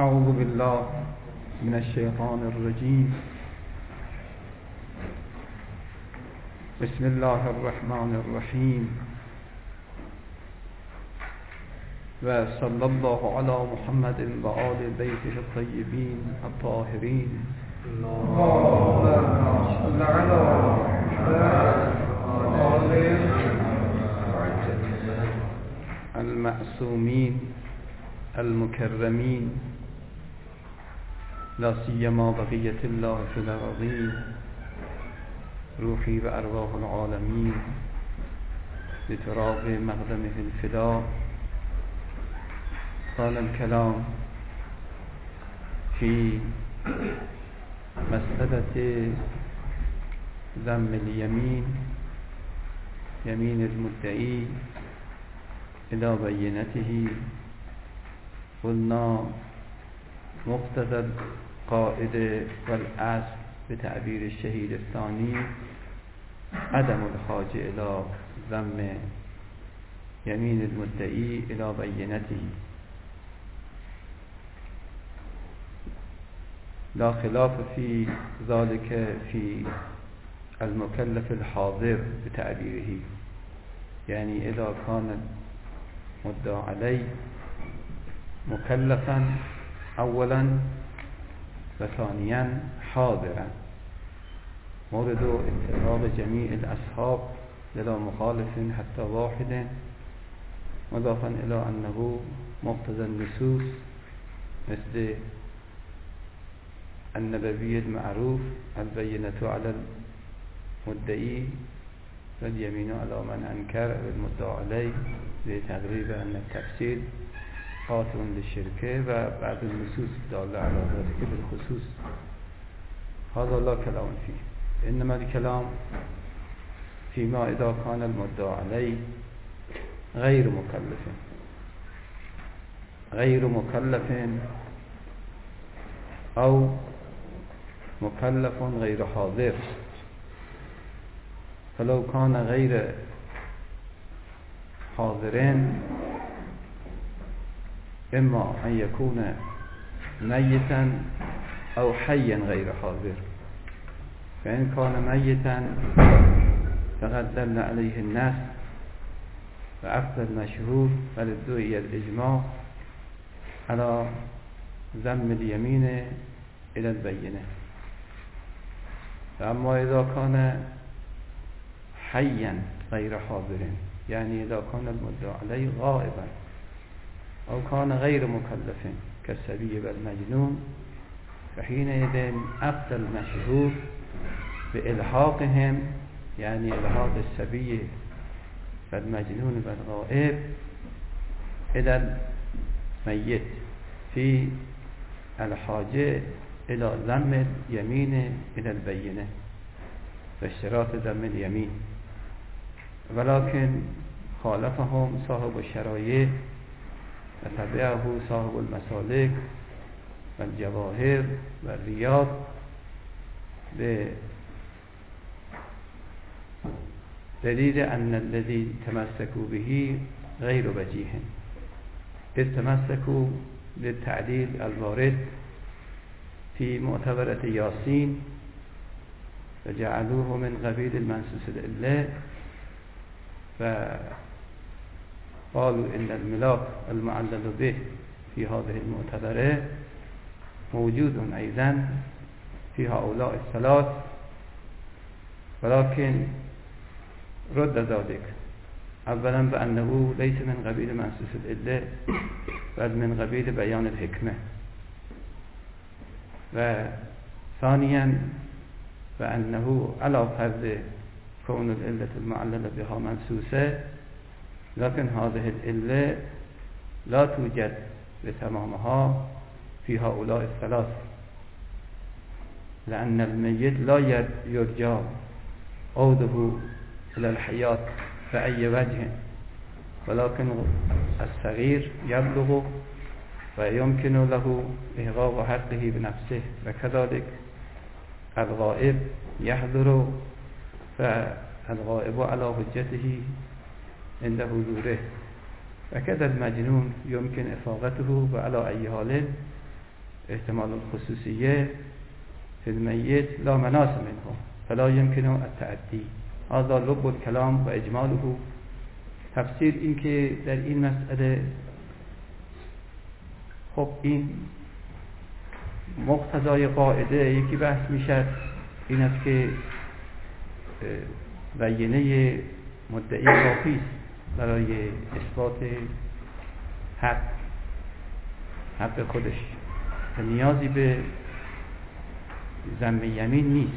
أعوذ بالله من الشيطان الرجيم. بسم الله الرحمن الرحيم. وصلى الله على محمد وآل بيته الطيبين الطاهرين. اللهم صل على محمد المعصومين المكرمين، لا سيما بقية الله في الأرضين، روحي وأرواح العالمين بتراب مقدمه الفداء. قال الكلام في مسألة ذم اليمين، يمين المدعي إلى بينته. قلنا مقتضى القاعدة والأصل بتعبير الشهيد الثاني عدم الحاجة إلى ذم يمين المدعي إلى بينته، لا خلاف في ذلك في المكلف الحاضر بتعبيره، يعني إذا كان مدعى عليه مكلفا أولا وثانيا حاضرا، مورد اتفاق جميع الأصحاب بلا مخالف حتى واحد، مضافا إلى أنه مقتضى النصوص مثل النبوي المعروف البينة على المدعي واليمين على من أنكر المدعى عليه، لتقريب أن التفسير خاطر للشركة وبعض النصوص الدالة على ذلك بالخصوص. هذا لا كلام فيه، إنما الكلام فيما إذا كان المدعى عليه غير مكلف أو مكلف غير حاضر. فلو كان غير حاضرين إما أن يكون ميتا أو حيا غير حاضر. فإن كان ميتا فقد دل عليه الناس وأفضل مشهور وللدعي الإجماع على ذم اليمين إلى البينة. أما إذا كان حيا غير حاضر، يعني إذا كان المدعى عليه غائبا أو كان غير مكلف كالسبي والمجنون، فحينئذ أفضل مشهور بإلحاقهم، يعني إلحاق السبي والمجنون والغائب إلى الميت في الحاجة إلى ذم اليمين إلى البينة واشتراط ذم اليمين. ولكن خالفهم صاحب الشرائع وتبعه صاحب المسالك والجواهر والرياض بدليل أن الذي تمسكوا به غير وجيه، إذ تمسكوا للتعليل الوارد في معتبرة ياسين فجعلوه من قبيل المنصوص الإله، فقالوا إن الملاك المعلل به في هذه المعتبرة موجود أيضا في هؤلاء الثلاث، ولكن رد ذلك أولا بأنه ليس من قبيل منصوص الإله بل من قبيل بيان الحكمة، وثانيا بأنه على فرض كون العلة المعللة بها منصوصة، لكن هذه العلة لا توجد بتمامها في هؤلاء الثلاث، لأن الميت لا يرجى عوده إلى الحياة بأي وجه، ولكن الصغير يبلغ ويمكن له إحقاق حقه بنفسه، وكذلك الغائب يحضر فالغائب على حجته عند حضوره، وكذا المجنون يمكن إفاقته، وعلى أي حال احتمال الخصوصیه فی المیت لا مناس منه فلا يمكن التعدی. هذا لب الكلام و اجماله. تفسیر این که در این مسئله خب این مقتضای قاعده یکی بحث میشد این است که بینه مدعی کافی است برای اثبات حق خودش و نیازی به ذم یمین نیست.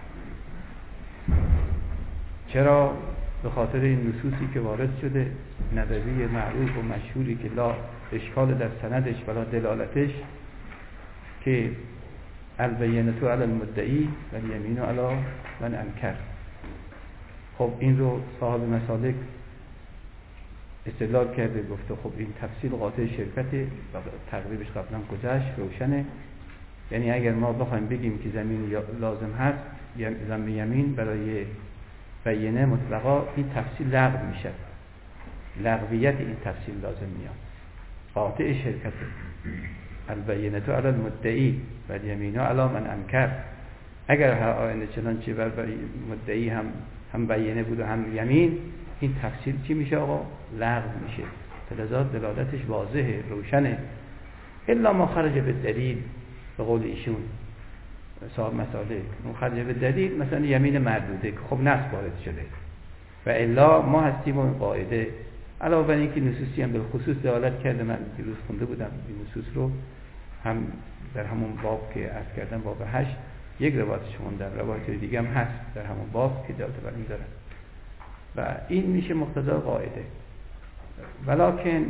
چرا؟ به خاطر این نصوصی که وارد شده، نبوی معروف و مشهوری که لا اشکال در سندش ولا دلالتش، که البینة علی المدعی و الیمین علی من انکر. خب این رو صاحب مسالک استدلال کرده، گفته خب این تفصیل قاطع شرکته و تقریبش قبلا گذشت، روشنه. یعنی اگر ما بخوایم بگیم که زمین لازم هست، ذم یمین برای بینه مطلقا، این تفصیل لغو میشه، لغویت این تفصیل لازم میاد، قاطع شرکته. البینة علی المدعی و الیمین علی من انکر. اگر هر آینه چنانچه بر مدعی هم بینه بود و هم یمین، این تفصیل چی میشه آقا؟ لغو میشه. فلذا دلالتش واضحه، روشنه. الا ما خرج به دلیل، به قول ایشون صاحب مسالک، اون خرج به دلیل مثلا یمین مردوده که خب نص وارد شده، و الا ما هستیم اون قاعده. علاوه بر اینکه نصوصی هم به خصوص دلالت کرده، من دیروز خونده بودم این نصوص رو، هم در همون باب که عرض کردم باب 8 یک روایتش خوندم، روایت دیگه هم هست در همون باب که دلالت بر این داره، و این میشه مقتضای قاعده. ولکن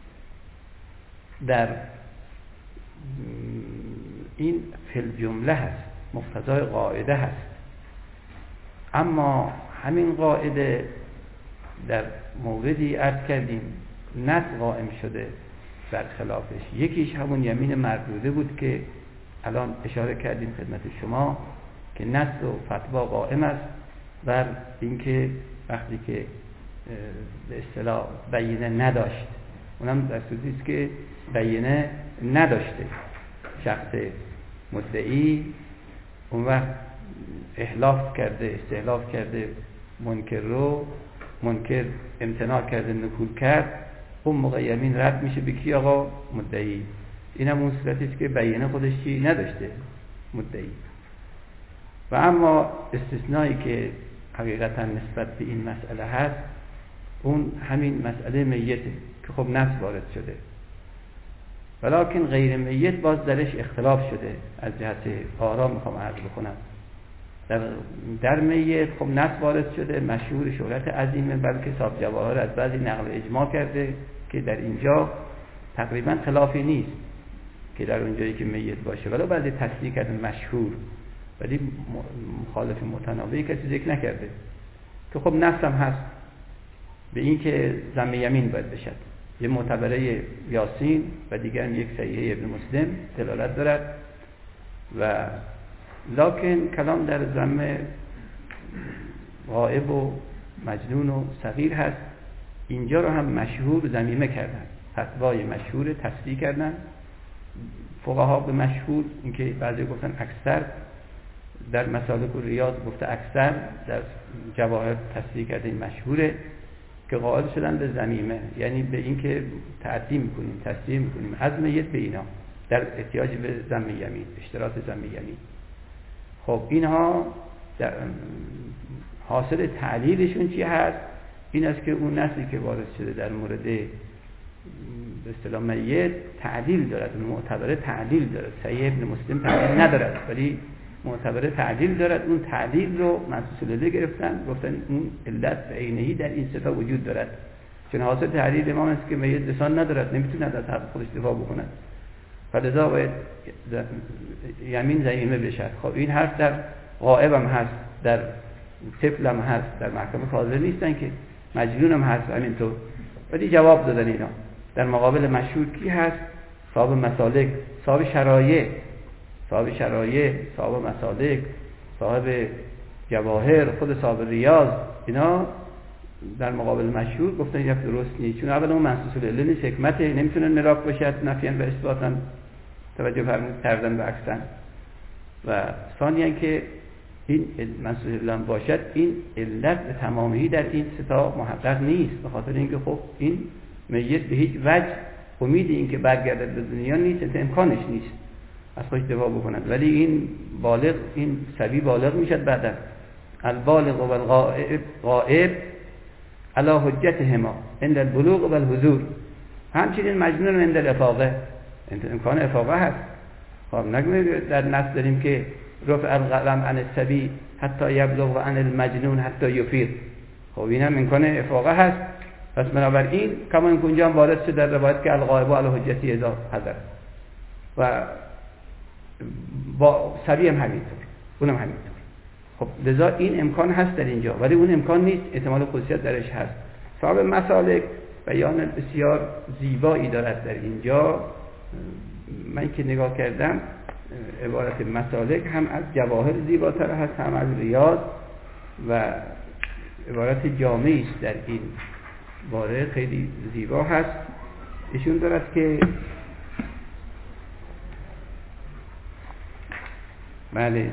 در این فی الجمله هست، مقتضای قاعده هست. اما همین قاعده در موردی عرض کردیم نص قائم شده بر خلافش. یکیش همون یمین مردوده بود که الان اشاره کردیم خدمت شما که نص و فتوا قائم است بر اینکه وقتی که به اصطلاح بینه نداشت، اونم در صورتی است که بینه نداشته شخص مدعی، اون وقت احلاف کرده، استحلاف کرده منکر رو، منکر امتناع کرده، نکول کرد، اون موقع یمین رد میشه به کی؟ آقا مدعی. این هم اون صورتی است که بینه خودش چی نداشته مدعی. و اما استثنایی که حقیقتا نسبت به این مسئله هست، اون همین مسئله میته که خب نص وارد شده، ولکن غیر میت باز درش اختلاف شده. از جهت آرا میخوام عرض بکنم، در میت خب نص وارد شده، مشهور، شهرت عظیمه، بلکه صاحب جواهر از بعضی نقل اجماع کرده که در اینجا تقریبا خلافی نیست که در اونجایی که میت باشه، ولی بعضی تصدیق کردن مشهور، ولی مخالف متناوی کسی ذکر نکرده که خب نص هم هست به این که ذم یمین باید بشد. یه معتبره یاسین و دیگر یک صحیحه ابن مسلم دلالت دارد، و لکن کلام در ذم غائب و مجنون و صغیر هست. اینجا رو هم مشهور ذمیمه کردن، فتوای مشهور تصدیق کردن فقها به مشهور، اینکه بعضی گفتن اکثر، در مسالک و ریاض گفته اکثر، در جواهر تصدیق کرده این مشهوره، که قائل شدن به ذمیمه، یعنی به اینکه تعدی میکنیم، تصدیق میکنیم از میت به اینا در احتیاج به ذم یمین، اشتراط ذم یمین. خب اینها در حاصل تعلیلشون چی هست؟ این است که اون نصی که وارد شده در مورد به اصطلاح میت تعلیل دارد، اون معتبره تعلیل دارد. صحیح ابن مسلم تعلیل ندارد ولی معتبره تعلیل دارد. اون تعلیل رو منصوص الیه گرفتن، گفتن اون علت به عینه‌ای در این ستا وجود دارد، چون حاصل تعلیل امام است که میت لسان ندارد، نمیتونه از حق خودش دفاع بکند، فلذا باید یمین ضمیمه بشد. خب این حرف در غائب هم هست، در طفل هم هست، در محکمه حاضر نیستن که، مجنون هم هست همینطور، ولی جواب دادن اینا. در مقابل مشهور کی هست؟ صاحب مسالک، صاحب شرایع، صاحب مسالک، صاحب جواهر، خود صاحب ریاض، اینا در مقابل مشهور گفتن یک درست نیست، چون اولا اون منصوص الیه نیست، حکمت نمیتونه مراک باشد نفیاً و اثباتاً، توجه فرمودید تردن به اکسن. و ثانیاً که این منصوص الله باشد، این علت به تمامی در این ستا محقق نیست، به خاطر اینکه خب این میت به هیچ وجه امید این که برگردد به دنیا نیست، امکانش نیست از خودش دفاع بکند. ولی این بالغ، این صبی بالغ میشد بعدا. البالغ و الغائب علی حجتهما عند البلوغ و الحضور. همچنین مجنون عند الافاقه، امکان افاقه هست. خب نگویید در نص داریم که رفع القلم عن الصبی حتی یبلغ و عن المجنون حتی یفیق. خب این هم امکان افاقه هست. پس بنابراین کما این کنجا هم وارد شده در روایت که الغائب علی حجتی اذا حضر، و با صبی هم همینطور، اونم همینطور. خب لذا این امکان هست در اینجا، ولی اون امکان نیست، احتمال خصوصیت درش هست. صاحب مسالک بیان بسیار زیبایی دارد در اینجا. من که نگاه کردم عبارت مسالک هم از جواهر زیباتر هست، هم از ریاض، و عبارت جامعی است در این باره، خیلی زیبا هست. ایشون دارد که بله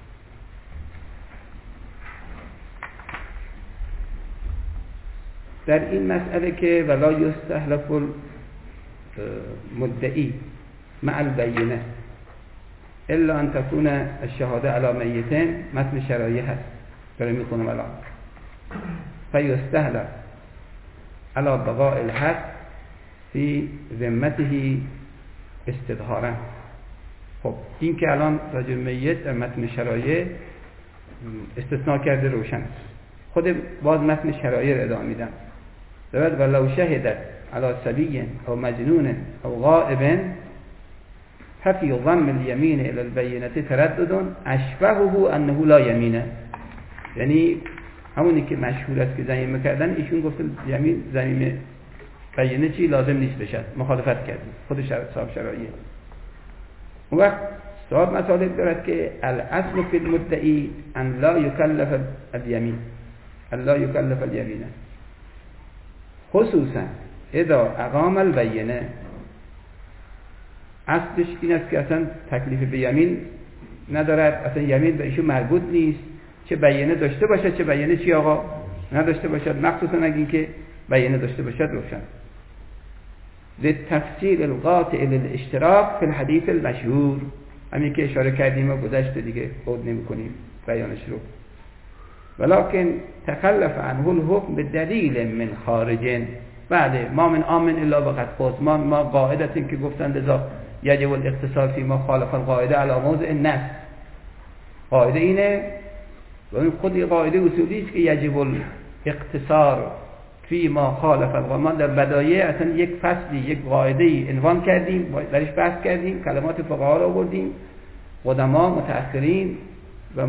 در این مسئله که ولا یستحلف المدعی مع البینه الا ان تكون الشهاده علی میتین، متن شرایع هست داره میخونم الان. فیستحلف علی بقاء الحق فی ذمته استظهارا. خب این که الان راجع میت در متن شرایع استثناء کرده روشن است. خود باز متن شرایع ادامه میدم. دارد ولو شهدت علی صبی او مجنون او غائب ففی ضم الیمین الی البینه تردد اشبهه انه لا یمینه. یعنی همونی که مشهور است که زمین میکردن، ایشون گفت یمین زمین بینه چی لازم نیست بشد، مخالفت کردیم خود صاحب شرایع. اون وقت صاحب مطالب دارد که الاصل فی المدعی ان لا یکلف الیمین، لا یکلف الیمینه، خصوصا اذا اقام البینه. اصلش این است که اصلا تکلیف به یمین ندارد، اصلا یمین به ایشون مربوط نیست، چه بینه داشته باشد چه بینه چی آقا نداشته باشد، مخصوصا اگه این که بینه داشته باشد روشن. للتفصیل القاطع للاشتراک فی الحدیث المشهور، همین که اشاره کردیم و گذشته دیگه عود نمی کنیم بیانش رو. ولكن تخلف عنه الحكم بدلیل من خارج. بله ما من آمن الا وقد خاص، ما قاعدتیم که گفتند لذا یجب الاختصار فی ما خالف القاعده علی موضع النص. قاعده اینه و این خود قاعده اصولی است که یجب الاختصار فی ما خالف القاعده. ما در بدایع اصلا یک فصلی یک قاعده ای عنوان کردیم، درش بحث کردیم، کلمات فقها را آوردیم، قدما متأخرین و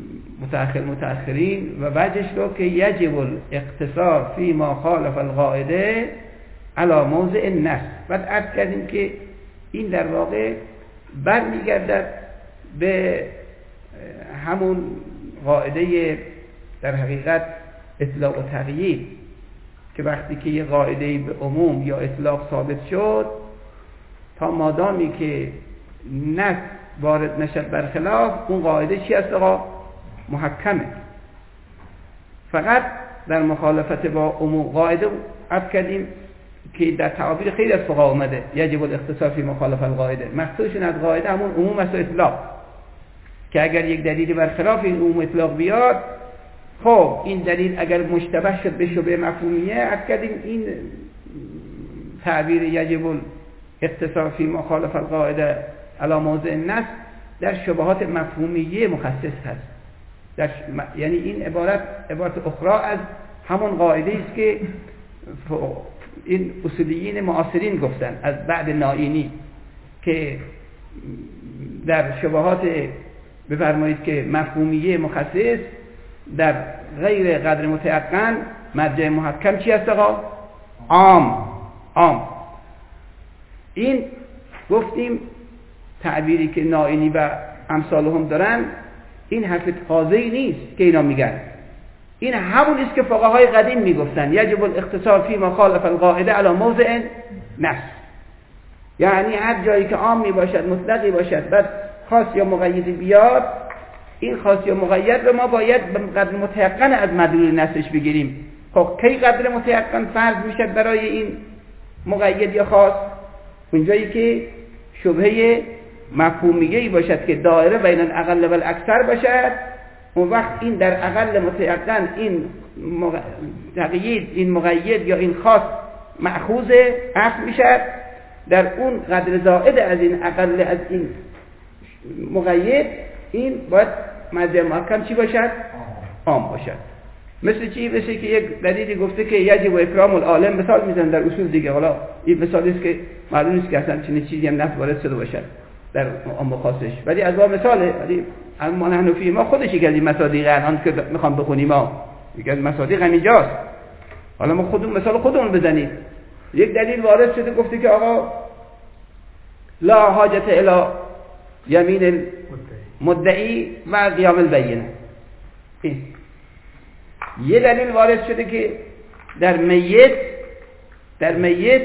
متأخرین و وجهش رو که یجب الاختصار فی ما خالف القاعده علی موضع النص. بعد عرض کردیم که این در واقع برمیگردد به همون قاعده در حقیقت اطلاق و تقیید، که وقتی که یه قاعده به عموم یا اطلاق ثابت شد، تا مادامی که نص وارد نشد برخلاف اون قاعده چی است آقا؟ محکمه. فقط در مخالفت با عموم قاعده عرض کردیم که در تعابیر خیلی از فقها اومده یجب الاختصار فی مخالف القاعده، مقصودشون از قاعده همون عموم است و اطلاق، که اگر یک دلیلی برخلاف این عموم اطلاق بیاد، خب این دلیل اگر مشتبه شد به شبهه مفهومیه، عرض کردیم این تعبیر یجب الاختصار فی مخالف القاعده علی موضع النص در شبهات مفهومیه مخصص هست. یعنی این عبارت اخرى از همون قاعده است که این اصولیین معاصرین گفتن از بعد نائینی، که در شبهات بفرمایید که مفهومیه مخصص در غیر قدر متیقن مرجع محکم چی است آقا؟ عام. این گفتیم تعبیری که نائینی و امثالهم دارن، این حرف تازه‌ای نیست که اینا میگن، این همون است که فقهای قدیم میگفتن یجب الاختصار فی ما خالف القاعده علی موضع نص. یعنی هر جایی که عامی باشد مطلقی باشد بعد خاص یا مقیدی بیاد، این خاص یا مقید رو ما باید به قدر متیقن از مدلول نصش بگیریم. خب کی قدر متیقن فرض میشه برای این مقید یا خاص؟ اونجایی که شبهه مفهومیه‌ای باشد که دایره بین الاقل و الاکثر باشد، اون وقت این در اقل متیقن این تقیید، این مقید یا این خاص مأخوذ اصل میشد. در اون قدر زائد از این اقل از این مقید، این باید مرجع محکم چی باشد؟ عام باشد. مثل چی؟ مثل که یک دلیلی گفته که یجب اکرام العالم، مثال میزنن در اصول دیگه. حالا این مثالی است که معلوم نیست که اصلا چنین چیزی هم نفس وارد شده باشد در عام خاصش، ولی از باب مثاله. ولی ما حنفی ما خودش یک از این مصادیق الان که میخوام بخونیم، ما یک از مصادیق همینجاست. حالا ما خودمون مثال خودمون بزنیم. یک دلیل وارد شده گفته که آقا لا حاجت الی یمین مدعی و قیام البینه. یه دلیل وارد شده که در میت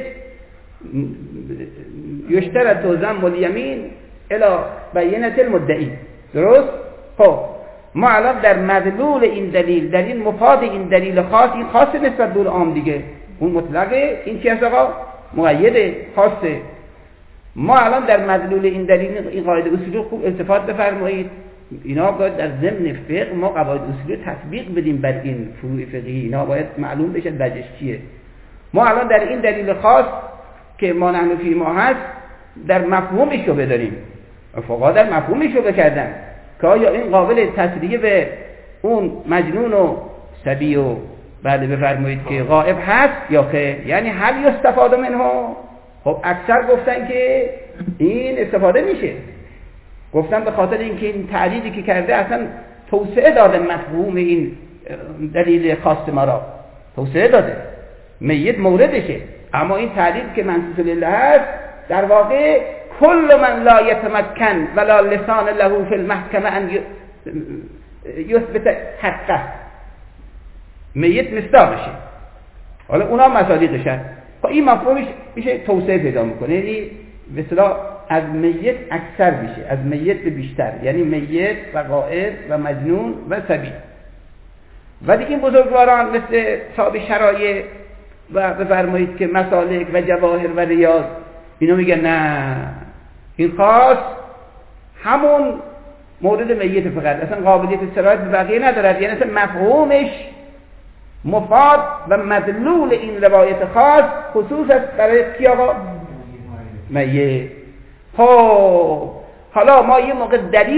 یشترط ذم الیمین الی بینه المدعی. درست؟ خب ما الان در مدلول این دلیل، در این مفاد این دلیل خاص، این خاص نسبت به عام دیگه، اون مطلقه، این چی هست آقا؟ مقیده، خاصه. ما الان در مدلول این دلیل این قاعده اصولی خوب التفات بفرمایید. اینا باید در ضمن فقه ما قواعد اصولی تطبیق بدیم بر این فروع فقهی. اینا باید معلوم بشه وجهش چیه. ما الان در این دلیل خاص که ما نحن فی ما هست در مفهومش رو بداریم. فقها در مفهومش رو بکردن که آیا این قابل تصریح به اون مجنون و صبی و بعد بفرمایید که غائب هست یا که یعنی هل استفاده منه. خب اکثر گفتن که این استفاده میشه. گفتن به خاطر اینکه این تعلیلی که کرده اصلا توسعه داده مفهوم این دلیل خاص ما را توسعه داده، میت موردشه. اما این تعلیل که منصوص لله هست در واقع کل من لا یتمکن ولا لسان له فی المحکمه ان یثبت حقه، میت مصداقشه. حالا اونا مصادیقشن. خب این مفهومش میشه توسعه پیدا میکنه، یعنی به اصطلاح از میت اکثر میشه، از میت به بیشتر، یعنی میت و غائب و مجنون و صبی. و دیگه این بزرگواران مثل صاحب شرایع و بفرمایید که مسالک و جواهر و ریاض، اینا میگن نه، این خاص همون مورد میت فقط، اصلا قابلیت سرایت به بقیه ندارد. یعنی اصلا مفهومش مفاد و مدلول این روایت خاص خصوص است برای کی آقا؟ میت. خب حالا ما یه موقع دلیل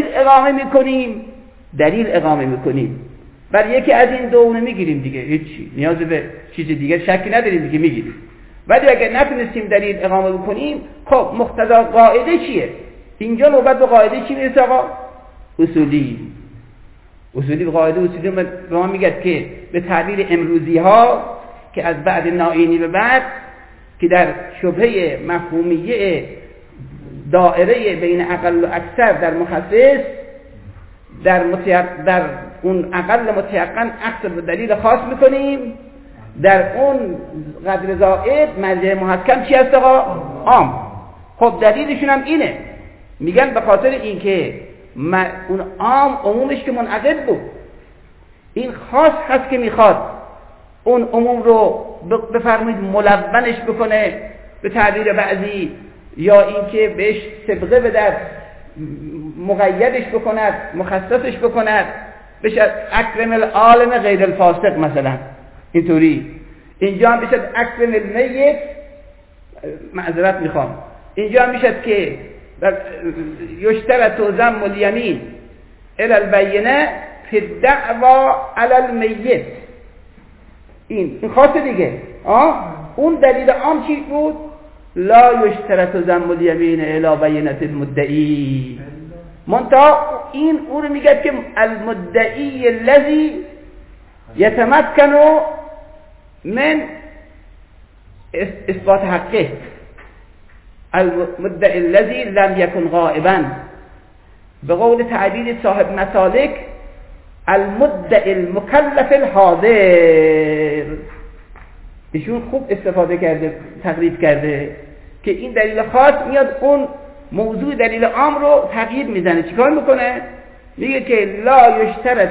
اقامه میکنیم بر یکی از این دونه میگیریم دیگه، هیچی نیاز به چیز دیگه شکی نداریم دیگه، میگیریم. ولی اگر نتونستیم دلیل اقامه بکنیم، خب مقتضا قاعده چیه؟ اینجا نوبت به قاعده چی میرسه آقا؟ اصولی به قاعده اصولی به ما میگه که به تعبیر امروزی ها که از بعد نائینی به بعد که در شبهه مفهومیه دائره بین اقل و اکثر در مخصص در اون اقل متیقن اکثر به دلیل خاص میکنیم، در اون قدر زائد مرجع محکم چی هست آقا؟ عام. خب دلیلشون هم اینه، میگن به خاطر اینکه اون عام عمومش که منعقد بود، این خاص هست که میخواد اون عموم رو بفرمایید ملونش بکنه به تعبیر بعضی، یا اینکه بهش سبقه بده، مقیدش بکند، مخصصش بکند، بشه اکرم العالم غیر الفاسق مثلا اینطوری. اینجا هم بشه اکرم المیت، معذرت میخوام، اینجا هم میشه که یشترط ذم الیمین الی البینه فی الدعوا علی المیت. این خاصه دیگه. اون دلیل عام چی بود؟ لا یشترط ذم الیمین الی بینه المدعی. منتها این او رو میگه که المدعی الذی یتمکن من اثبات حقه، المدعی الذی لم یکن غائبا. به قول تعبیر صاحب مسالک المدعی المکلف الحاضر. ایشون خوب استفاده کرده، تقریب کرده که این دلیل خاص میاد اون موضوع دلیل عام رو تغییر میزنه. چیکار میکنه؟ میگه که لا یشترط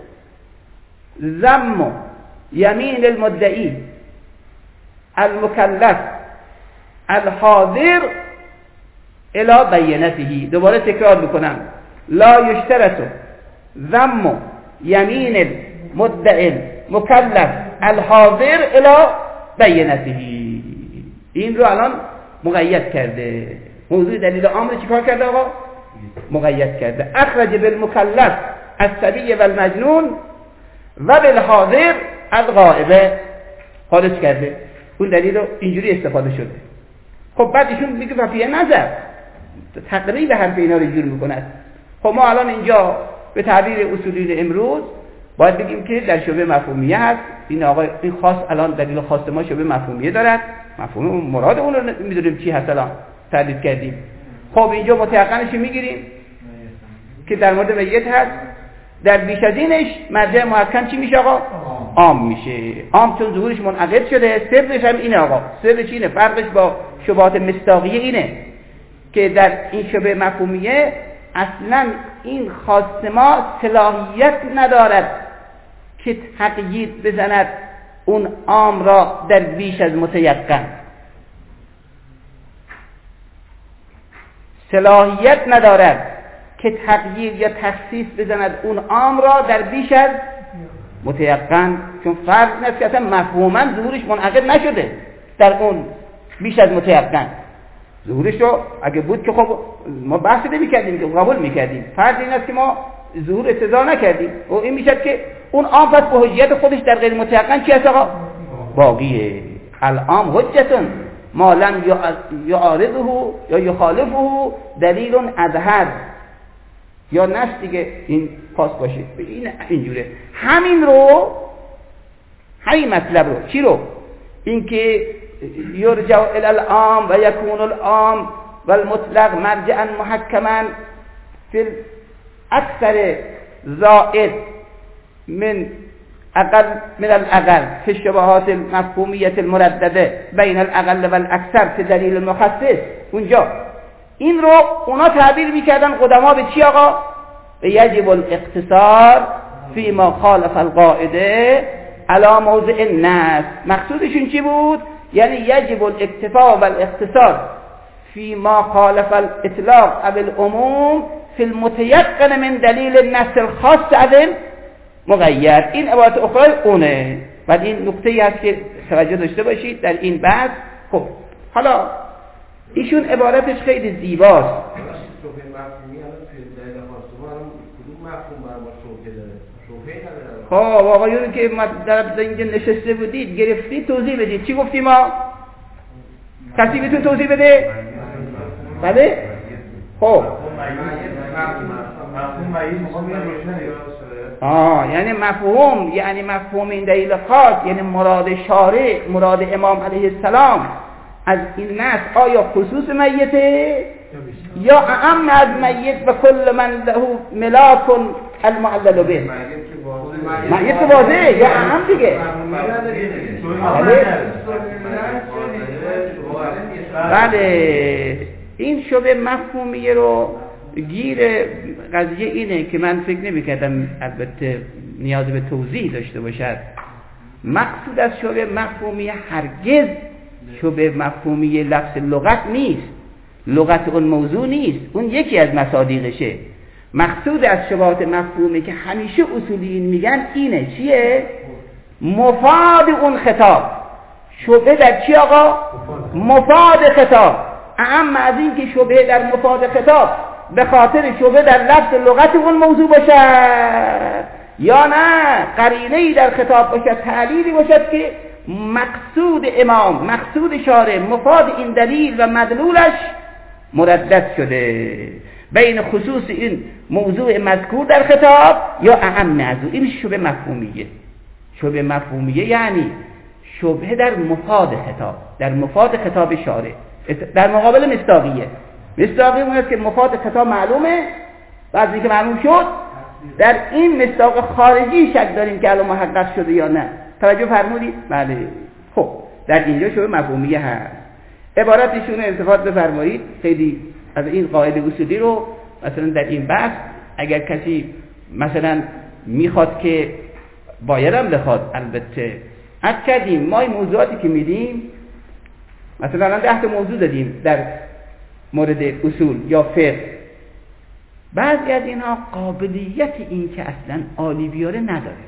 ذم یمین المدعی المکلف الحاضر الی بینته. دوباره تکرار میکنم، لا یشترط ذم یمین المدعی المکلف الحاضر الی بینته. این رو الان مقید کرده. موضوع دلیل عام رو چیکار کرده آقا؟ مقید کرده. اخرج بالمکلف الصبی و المجنون و بالحاضر الغائب. خارج کرده. اون دلیل رو اینجوری استفاده شده. خب بعد ایشون میگه ففیه نظر تقریب حرف اینا رو جور میکند. خب ما الان اینجا به تعبیر اصولی امروز باید بگیم که در شبه مفهومیه هست. این آقا این خاص الان دلیل خاص ما شبه مفهومیه دارد. مفهوم مراد اون رو میدونیم چی هست، الان تعریف کردیم. خب اینجا متيقنش میگیریم که در مورد میت هست. در بیش از اینش مرجع محکم چی میشه آقا؟ عام میشه. عام چون ظهورش منعقد شده. سرش هم اینه آقا. سرش اینه، فرقش با شبهات مصداقیه اینه که در این شبه مفهومیه اصلا این خاص ما صلاحیت ندارد که تقیید بزند اون عام را در بیش از متیقن. صلاحیت ندارد که تقیید یا تخصیص بزند اون عام را در بیش از متیقن، چون فرض نیست که اصلا مفهوما ظهورش منعقد نشده در اون بیش از متیقن. ظهورش رو اگه بود که خب ما بحث نمی‌کردیم که قبول می‌کردیم. فرض این است که ما ظهور استدعا نکردیم و این میشه که اون عام پس به حجیت خودش در غیر متیقن چی هست آقا؟ باقیه. العام حجتون ما لم یعارضه یا یخالفه دلیل اظهر یا نفس دیگه. این پاس باشه. این اینجوره. همین مطلب رو چی رو؟ اینکه یرجع الی العام و یکون العام و المطلق مرجعا محکما فی اکثر زائد من الاقل فی الشبهات المفهومیه المردده بین الاقل و الاکثر فی دلیل المخصص. اونجا این رو اونا تعبیر میکردن قدما به چی آقا؟ به یجب الاقتصار فی ما خالف القاعده علی موضع النص. مقصودشون چی بود؟ یعنی یجب الاکتفا و الاختصار فی ما خالف الاطلاق او العموم فی المتیقن من دلیل النص الخاص از مقید. این عبارت اخرى اونه. بعد این نکته هست که توجه داشته باشید در این بحث. خب حالا ایشون عبارتش خیلی زیباست. خب آقایون که در اینجا نشسته بودید گرفتید توضیح بدید. چی گفتیم ما؟ کسی بتون توضیح بده؟ بله؟ خب یعنی مفهوم این دلیل خاص، یعنی مراد شارع، مراد امام علیه السلام از این نص آیا خصوص میته یا اعم از میت و کل من له ملاک المعلل به؟ میت واضحه یا اعم دیگه؟ بله. این شبه مفهومیه رو گیر قضیه اینه که من فکر نمی‌کردم البته نیاز به توضیح داشته باشد. مقصود از شبه مفهومیه هرگز شبه مفهومیه لفظ لغت نیست، لغت اون موضوع نیست، اون یکی از مصادیقشه. مقصود از شبهات مفهومی که همیشه اصولیین میگن اینه چیه؟ مفاد اون خطاب. شبه در چی آقا؟ مفاد خطاب. اما از این که شبه در مفاد خطاب به خاطر شبه در لفظ لغت اون موضوع باشد یا نه قرینه‌ای در خطاب باشد، تعلیلی باشد که مقصود امام، مقصود شارع، مفاد این دلیل و مدلولش مردد شده بین خصوص این موضوع مذکور در خطاب یا اهم از این شبه مفهومیه. شبه مفهومیه یعنی شبه در مفاد خطاب، در مفاد خطاب شارع، در مقابل مصداقیه. مصداقیه اون است که مفاد خطاب معلومه، بعضی که معلوم شد در این مصداق خارجی شک داریم که الان محقق شده یا نه. توجه فرمودید؟ بله. خب در اینجا شبه مفهومیه هست. عبارتشون التفات بفرمایید. خیلی از این قاعده اصولی رو مثلا در این بحث اگر کسی مثلا میخواد که بایدم بخواد البته عرض کردیم ما این موضوعاتی که میدیم مثلا الان 10 تا موضوع دادیم در مورد اصول یا فقه، بعضی از اینها قابلیت این که اصلا عالی بیاره نداره،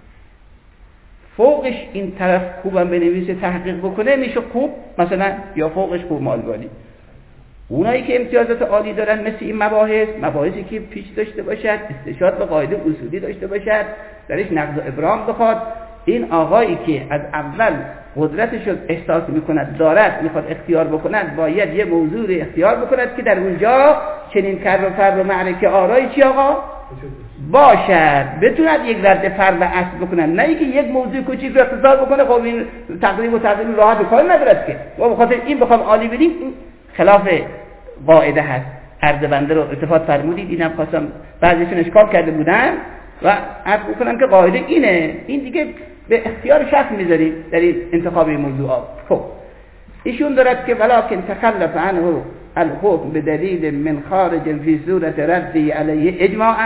فوقش این طرف خوبم بنویسه تحقیق بکنه میشه خوب مثلا، یا فوقش خوب مالبانی. اونایی که امتیازات عالی دارن مثل این مباحثی که پیش داشته باشد، استشهاد به قاعده اصولی داشته باشد، درش نقض و ابرام بخواد، این آقایی که از اول قدرتش رو احساس میکند دارد میخواد اختیار بکند، باید یه موضوع رو اختیار بکند که در اونجا چنین کر و فر و معرکه آرای چی آقا باشد، بتوند یک رد فر و اصل بکنن، نه اینکه یک موضوع کوچیک رو اختصار بکنه. خب این تقریب و تقریب راحت کار ندارد که ما بخاطر این بخوام عالی بدیم، این خلاف قاعده هست. عرض بنده رو التفات فرمودید، اینم خواستم بعضیشون اشکال کرده بودن و عرض بکنم که قاعده اینه، این دیگه به اختیار شخص میذاریم در این انتخاب موضوعات. خب ایشون دارد که ولکن تخلف عنه الحكم بدلیل من خارج فی صورت ردی علیه اجماعا.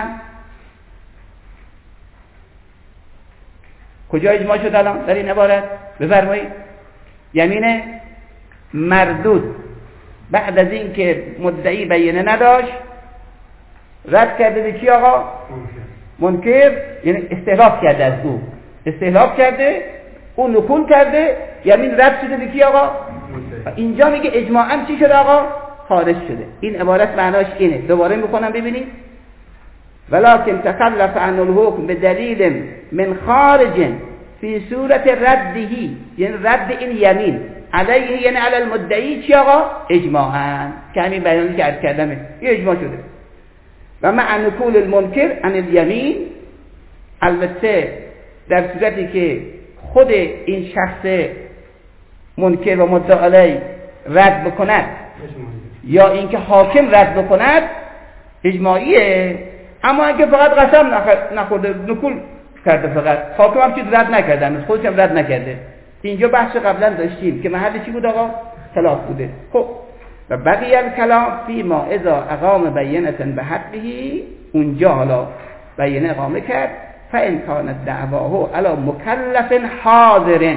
کجا اجماع شد الان در این عبارت؟ بفرمایید. یمین مردود بعد از این که مدعی بینه نداشت رد کرده به کی آقا؟ منکر. یعنی استحلاف کرده از او، استحلاف کرده، او نکول کرده، یمین رد شده به کی آقا؟ اینجا میگه اجماعاً چی شده آقا؟ خارج شده. این عبارت معناش اینه، دوباره میخونم ببینید. ولكن تخلف عن الحكم بدلیل من خارج فی صورت ردهی، یعنی رد این یمین علیه یعنی علی المدعی چی آقا؟ اجماعاً، که همین بیانی که عرض کردمه این اجماع شده. و مع نکول المنکر عن الیمین، البته در صورتی که خود این شخص منکر و مدعی علیه رد بکند یا اینکه حاکم رد بکند اجماعیه. اما اگه فقط قسم نخورده نکول کرده، فقط حاکم هم چیز رد نکردن، خودش هم رد نکرده، اینجا بحث قبلا داشتیم که محل چی بود آقا؟ خلاف بوده. خب و بقیه الکلام فی ما اذا اقام بینه به حقه، اونجا حالا بینه اقامه کرد، فان کانت دعواه علی مکلف حاضر.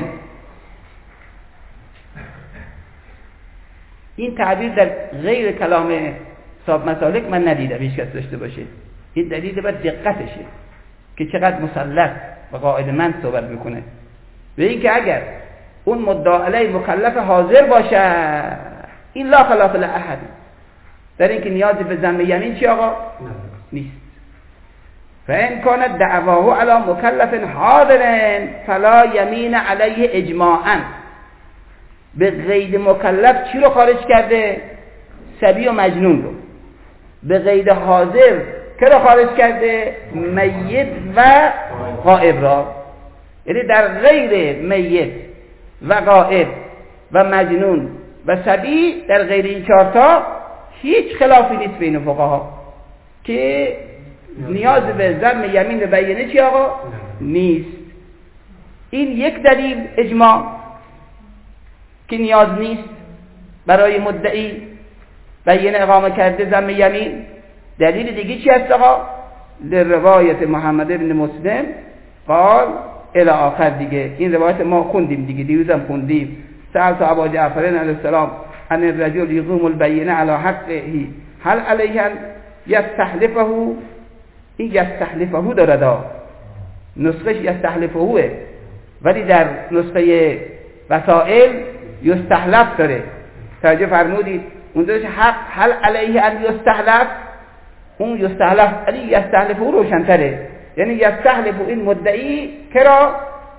این تعبیر در غیر کلام صاحب مسالک من ندیدم هیچ کس داشته باشه. این دلیل بر دقتشه که چقدر مسلط و قاعده‌مند صحبت میکنه. و اینکه اگر اون مدعی علیه مکلف حاضر باشه، این لا خلاف لاحد، در اینکه نیازی به ذم یمین چی آقا؟ نیست. فان کانت دعواه علی مکلف حاضر فلا یمین علیه اجماعا. به قید مکلف چی رو خارج کرده؟ صبی و مجنون رو. به قید حاضر که رو خارج کرده؟ میت و غائب را. یعنی در غیر میت و غائب و مجنون و صبی، در غیر این 4 تا هیچ خلافی نیست بین فقها که نیاز به ذم یمین و بینه چی آقا؟ نیست. این یک دلیل اجماع که نیاز نیست برای مدعی بینه اقامه کرده ذم یمین. دلیل دیگه چی هست آقا؟ لروایت محمد بن مسلم قال الی آخر. دیگه این روایت ما خوندیم دیگه، دیروزم خوندیم. سألت ابا جعفر علیه السلام ان الرجل یقوم البینه علی حقه هل علیه یستحلفه. این یستحلفه دارد، نسخش یستحلفه، ولی در نسخه وسائل یستحلف داره. توجه فرمودید؟ اون دوش حق هل علیه ان یستحلف، اون یستحلف علی یستحلفه روشن‌تره. یعنی یستحلف این مدعی کرا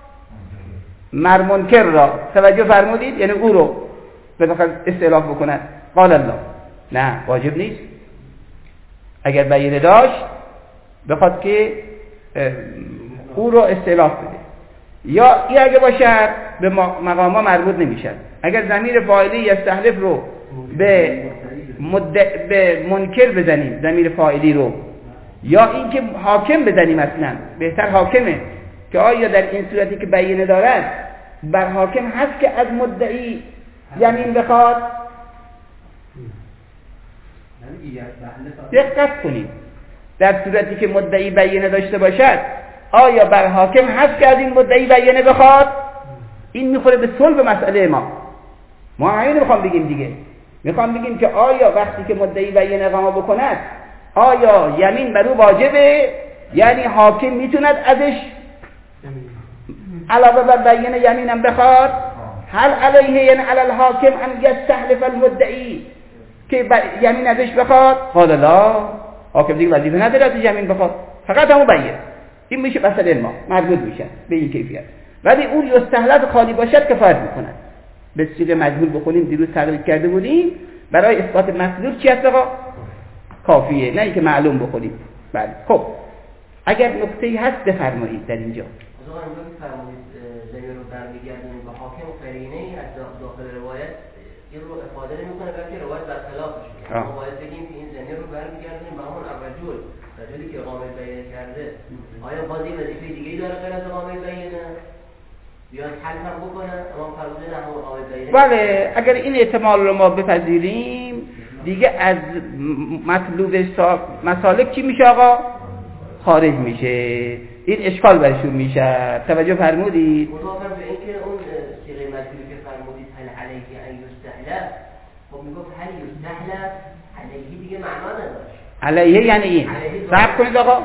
مرمنکر را. توجه فرمودید؟ یعنی او رو بخواد استحلاف بکنن. قال الله نه واجب نیست. اگر بینه داشت بخواد که او رو استحلاف بده، یا این اگه باشد به مقاما مربوط نمیشد. اگر ضمیر فاعلی یستحلف رو به منکر بزنیم، ضمیر فاعلی رو، یا اینکه حاکم بزنیم، اصلا بهتر حاکمه که آیا در این صورتی که بینه دارد بر حاکم هست که از مدعی یمین بخواد دقت کنید، در صورتی که مدعی بیانه داشته باشد آیا بر حاکم هست که از این مدعی بیانه بخواد؟ این میخوره به صلب مسئله ما همین میخوام بگیم دیگه. میخوام بگیم که آیا وقتی که مدعی بیانه اقامه بکند آیا یمین بر او واجبه؟ یعنی حاکم میتوند ازش علاوه بر بیانه یمینم بخواد؟ هل علیه یعنی علی الحاکم ان یستحلف المدعی که یمین ازش بخواد؟ قال لا، حاکم دیگه وظیفه نداره ازش یمین بخواد، فقط همون بیانه. این میشه مسئله ما مربوط میشه به این کیفیت. ولی اون یستحلف خالی باشد کفایت میکند. به صیغه مجهول بخونیم، دیروز تقریب کرده بودیم، برای اثبات مطلوب چی هست آقا؟ کافیه، نه اینکه معلوم بخونیم. بله. خب اگر نکته‌ای هست بفرمایید در اینجا. آقا اینجا که فرمودید زمین رو برمیگردونیم به حاکم قرینه‌ای از داخل روایت این رو افاده نمی‌کنه، بلکه روایت برخلافش میگه. ما باید بگیم که این زمین رو برمیگردونیم به همون رجلی که اقامه بیانه کرده. آیا باز این وظیفه دیگه‌ای داره غیر از اقامه بیانه؟ بیاد حل هم بکنه اما فرض هم اقامه بیانه. بله، اگر این احتمال رو ما بپذیریم دیگه از مطلوب مسالک چی میشه آقا؟ خارج میشه. این اشکال برشون میشه. توجه فرمودید؟ مضافاً به اینکه اون صیغه مجهولی که فرمودید هل علیه ان یستحلف، خب میگفت هل یستحلف علیه دیگه معنا نداشت. علیه یعنی این. صبر کنید آقا.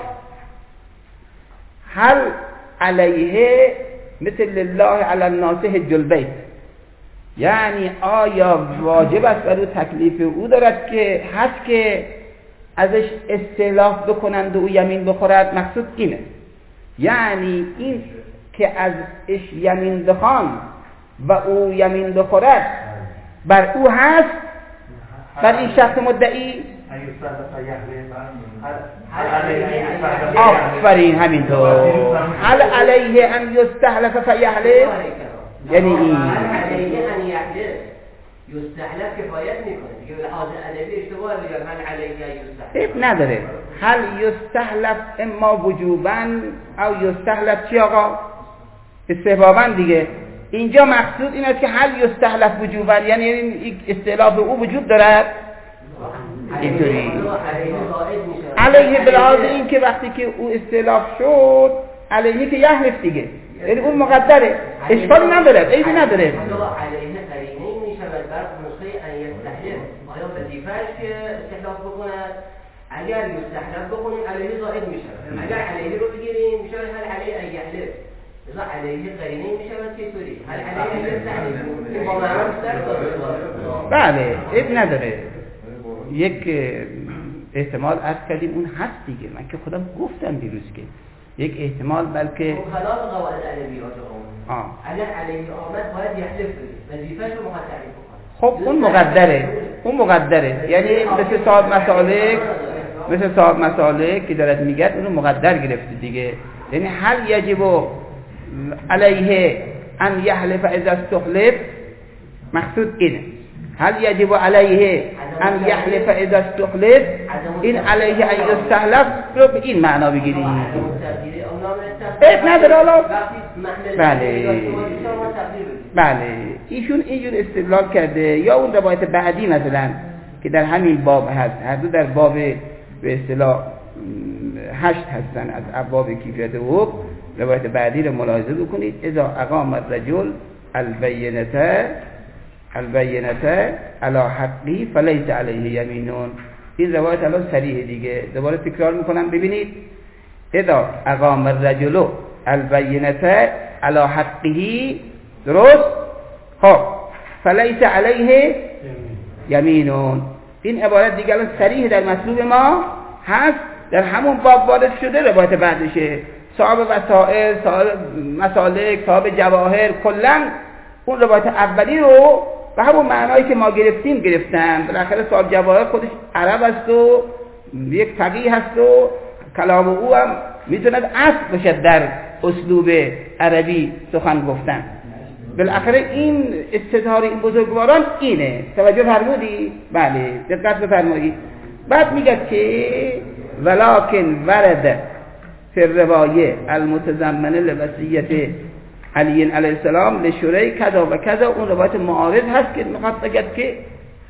هل علیه مثل لله علی الناس حج البیت، یعنی آیا واجب است بر او تکلیف او دارد که هست که ازش استحلاف بکنند و او یمین بخورد؟ مقصود اینه، یعنی این که ازش یمین بخوان و او یمین بخورد بر او هست، بر این شخص مدعی. آفرین، همینطور. هل علیه ان یستحلف فیحلف، یعنی این علیه ان یحلف یستحلف کفایت میکنه دیگه. لحاظ ادبی اشتباه میگه هل علیه یستحلف اب نداره. هل یستحلف اما وجوبا او یستحلف چی آقا؟ استحبابا دیگه. اینجا مقصود این است که هل یستحلف وجوبا، یعنی این استحلاف او وجود دارد. اینطوری علیه بلحاظ این که وقتی که او استحلاف شد علیه که یحلف دیگه، یعنی اون مقدره، اشکالی نداره، عیبی نداره. علیه قرینه میشود بر نسخه ان یستحلف. آیا وظیفه‌اش که استحلاف بکند؟ اگر یستحلف بکنیم علیه زائد میشود. اگر علیه رو بگیریم میشه هل علیه ان یحلف، اذا علیه قرینه میشود چطوری؟ هل علیه ان یستحلف این با معنی است. بله، عیب نداره. یک احتمال عرض کردیم اون هست دیگه، من که خودم گفتم دیروز که یک احتمال بلکه خلاف قواعد ادبیات اگر علیه آمد باید یحلف بگید، وظیفه‌اش رو مخاطبین بکنه. خب اون مقدره، یعنی مثل صاحب مسالک که دارد میگه اونو مقدر گرفته دیگه. یعنی هل یجب علیه ان یحلف اذا استحلف، مقصود اینه. هل یجب علیه ان یحلف اذا استحلف، این علیه ان یستحلف رو به این معنا بگیریم. عیب نداره حالا. بله ایشون اینجور استدلال کرده، یا اون روایت بعدی مثلا که در همین باب هست، هر دو در باب به اصطلاح 8 هستن از ابواب کیفیت حقوق. روایت بعدی رو ملاحظه بکنید. اذا اقام الرجل البینته علی حقی فلیس علیه یمینون. این روایت الان صریحه دیگه، دوباره تکرار میکنم ببینید. اذا اقام الرجل البینته علی حقی، درست؟ خب فلیس علیه یمینون. این عبارت دیگه الان صریح در مطلوب ما هست، در همون باب وارد شده. روایت بعدشه صاحب وسائل، صاحب مسالک، صاحب جواهر، کلا اون روایت اولی رو به همون معنایی که ما گرفتن. بالاخره صاحب جواهر خودش عرب است و یک فقیه هست و کلام او هم میتوند اصل باشد در اسلوب عربی سخن گفتن. بالاخره این استظهار این بزرگواران اینه. توجه فرمودی؟ بله دقت بفرمایید. بعد میگه که ولکن ورد فی الروایه المتضمنه لوصیت علی علیه السلام لشوری کذا و کذا. اون روایت معارض هست که میخواد بگه که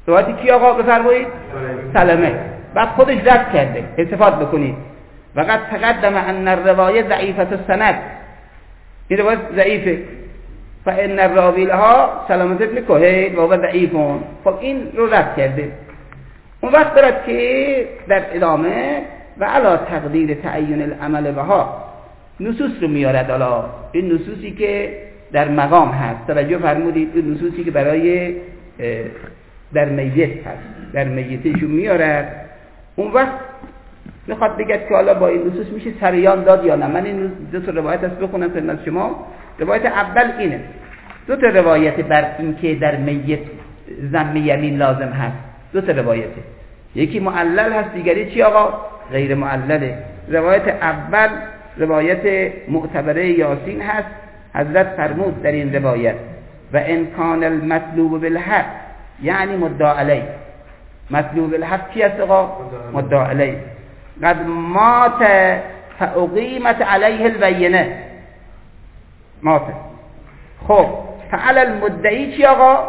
روایت کی آقا بفرمایید؟ سلمه. بعد خودش رد کرده، التفات بکنید. وقد تقدم ان الروايه ضعیفه السند، این روایت ضعیفه. فان الراوی لها سلمة بن کهیل و هو ضعیف. خب این رو رد کرده. اون وقت دارد که در ادامه و علا تقدیر تعین العمل بها نصوص رو میارد. حالا این نصوصی که در مقام هست، توجه فرمودید، این نصوصی که برای در میت هست، در میتشون میارد. اون وقت میخواد بگه که حالا با این نصوص میشه سریان داد یا نه. من این دو تا روایت هست بخونم خدمت شما. روایت اول اینه، دو تا روایت بر این که در میت ضم یمین لازم هست، دو تا روایته، یکی معلل هست، دیگری چی آقا؟ غیر معلله. روایت اول روایت معتبره یاسین هست. حضرت فرمود در این روایت و ان کان المطلوب بالحق، یعنی مدعا علیه. مطلوب بالحق کی است آقا؟ مدعا علیه. قد مات فاقیمت علیه البینه، مات. خب فعل المدعی چی آقا؟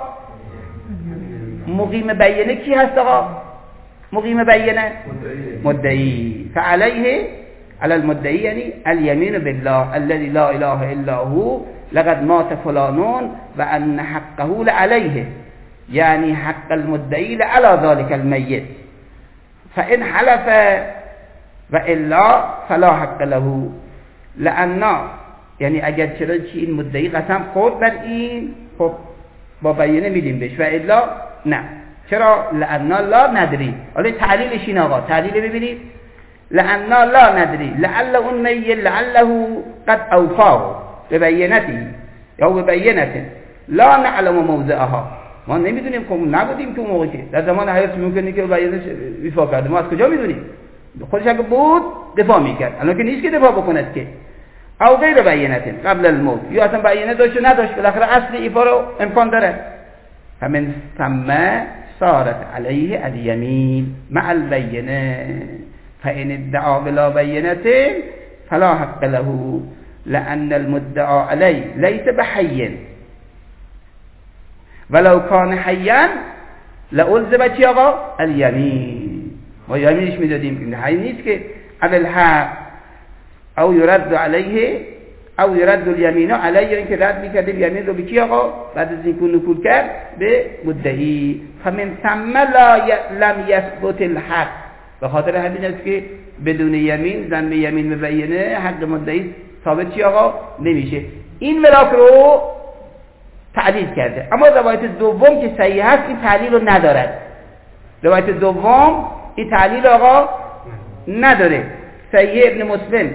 مقیم بینه کی هست آقا؟ مقیم بینه مدعی. فعليه على المدعي يعني اليمين بالله الذي لا اله الا هو لقد مات فلان وان حقه لعليه، يعني حق المدعي على ذلك الميت. فان حلف والا فلا حق له لأن، یعنی اگر چرا چی این مدعی قسم خورد بر این، خب با بیانه میدیم بهش، و الا نه. چرا؟ لأن لا ندری. حالا تعلیلش این آقا، تعلیل ببینید. لأن لا ندری لعل اون میل لعله قد اوفاه ببینته یا ببینته لا نعلم موضعها. ما نمیدونیم، خب نبودیم تو موقعی که در زمان حیات ممکنه که بیانش وفا کرده، ما از کجا میدونیم؟ خودش اگه بود دفاع میکرد، الان که نیست که دفاع بکند که. او غیر بینته قبل الموت، یا اصلا بیانه داشت و نداشت، بالاخره اصل ایفا رو امکان داره. فمن ثم صارت علیه الیمین مع البینه فإن ادعا بلا بینة فلا حق له لأن المدعا علیه لیس بحی ولو کان حیا لألزم چی آقا؟ الیمین. ما یمینش میدادیم این حی نیست که علی الحق او یرد علیه او یرد الیمین علیه، این که رد میکردیم یمین رو به کی آقا؟ بعد از این که نکول کرد به مدعی. فمن ثم لم یثبت الحق، به خاطر همین است که بدون یمین ضم یمین مبینه حق مدعی ثابت چی آقا؟ نمیشه. این ملاک رو تعلیل کرده. اما روایت دوم که صحیح هست این تعلیل رو ندارد. روایت دوم این تعلیل آقا نداره. صحیح ابن مسلم،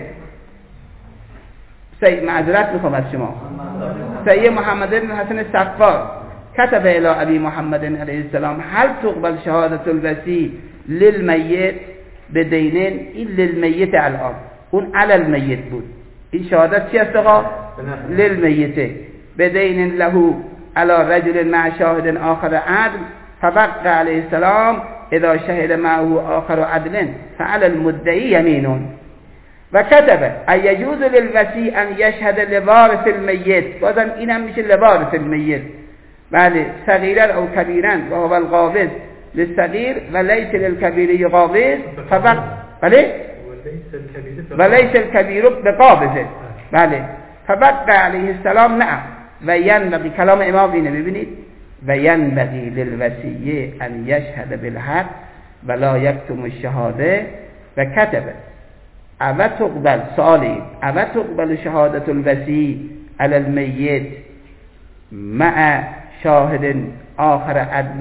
صحیح معذرت میخوام از شما، صحیح محمد بن حسن صفار كتب الى ابي محمد علیه السلام هل تقبل شهادت الوصی للمیت بدینین؟ این للمیت الان، اون علی المیت بود. این شهادت چی است آقا؟ للمیت بدین له على رجل مع شاهد آخر عدل فبقى علیه السلام اذا شهد معه آخر عدل فعلى المدعی یمین. و کتبه ای یجوز للوصی ان یشهد لوارث المیت، بازم اینم میشه لوارث المیت، بله، صغیرا او کبیرا و هو القابض للصغیر و لیس للکبیر قابض فبقى، بله، و لیس الکبیر بقابض، بله، فبقى علیه السلام نعم. و ینبغی، کلام امام اینه ببینید، و ینبغی للوصی ان یشهد بالحق ولا یکتم الشهاده. و کتبه او تقبل، سوالی، او تقبل شهادت الوصی علی المیت مع شاهد آخر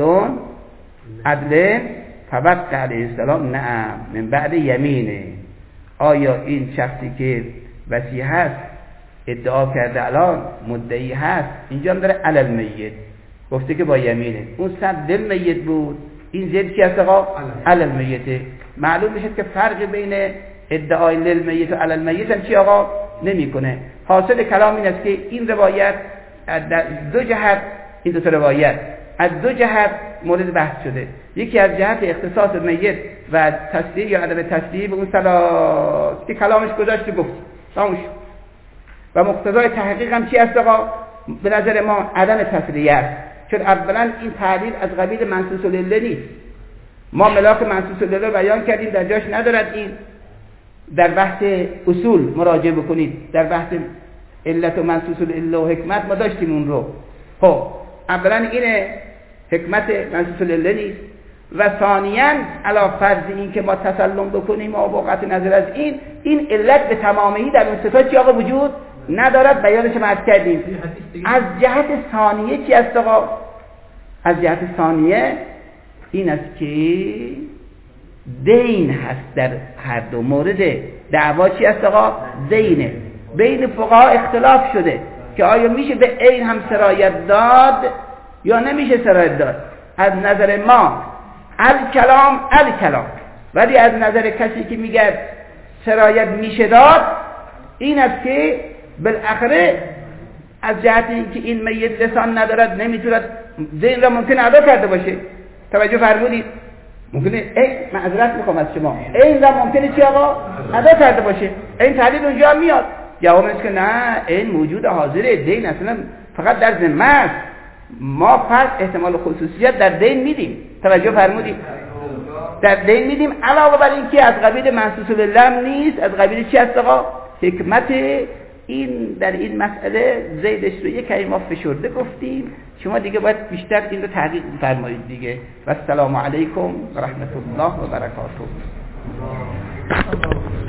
عدل فبقى علیه السلام نعم من بعد یمینه. آیا این شخصی که وصی هست ادعا کرده الان مدعی هست، اینجا هم داره علی المیت گفته که با یمینه، اون صد دل میت بود، این زید چی هست آقا؟ علی المیته. معلوم میشه که فرق بین ادعای للمیت و علی المیت هم چی آقا؟ نمی کنه. حاصل کلام این است که این روایت در دو جهت، این دو تا روایت از دو جهت مورد بحث شده. یکی از جهت اختصاص میت و تصدیق یا عدم تصدیق اون صلاح که کلامش گذاشت گفت تموم شد. و مقتضای تحقیق هم چی است آقا؟ به نظر ما عدم تصدیق است، چون اولا این تعلیل از قبیل منصوص لله نیست. ما ملاک منصوص لله بیان کردیم، در جاش ندارد این در بحث اصول مراجعه بکنید. در بحث علت و منصوص لله و حکمت ما داشتیم اون رو. خب اولا این حکمت منصوص لله نیست و ثانیاً علی فرض این که ما تسلم بکنیم و واقعیت نظر از این علت به تمامی در اون صفات چی آقا وجود ندارد. بیانش ما عرض کردیم. از جهت ثانیه چی است آقا؟ از جهت ثانیه این است که دین هست در هر دو مورد. دعوا چی است آقا؟ دینه. بین فقها اختلاف شده که آیا میشه به عین هم سرایت داد یا نمیشه سرایت داد. از نظر ما الکلام، ولی از نظر کسی که میگه سرایت میشه داد این است که بالاخره از جهت اینکه این میت لسان ندارد نمیتوند ذهن را ممکن ادا کرده باشه. توجه فرمودید؟ ممکنه معذرت میخوام از شما این را ممکنه چی آقا ادا کرده باشه. این تعلیل اونجا میاد. جواب اینه که نه، این موجود حاضره، دین اصلا فقط در ذمه است. ما فرض احتمال خصوصیت در دین میدیم. توجه فرمودید؟ در دین میدیم علاوه بر این که از قبیل منصوص لله نیست. از قبیل چی است آقا؟ حکمت. این در این مسئله زیدش رو یک کمی ما فشرده گفتیم. شما دیگه باید بیشتر این رو تحقیق فرمایید دیگه. و السلام علیکم و رحمت الله و برکاته.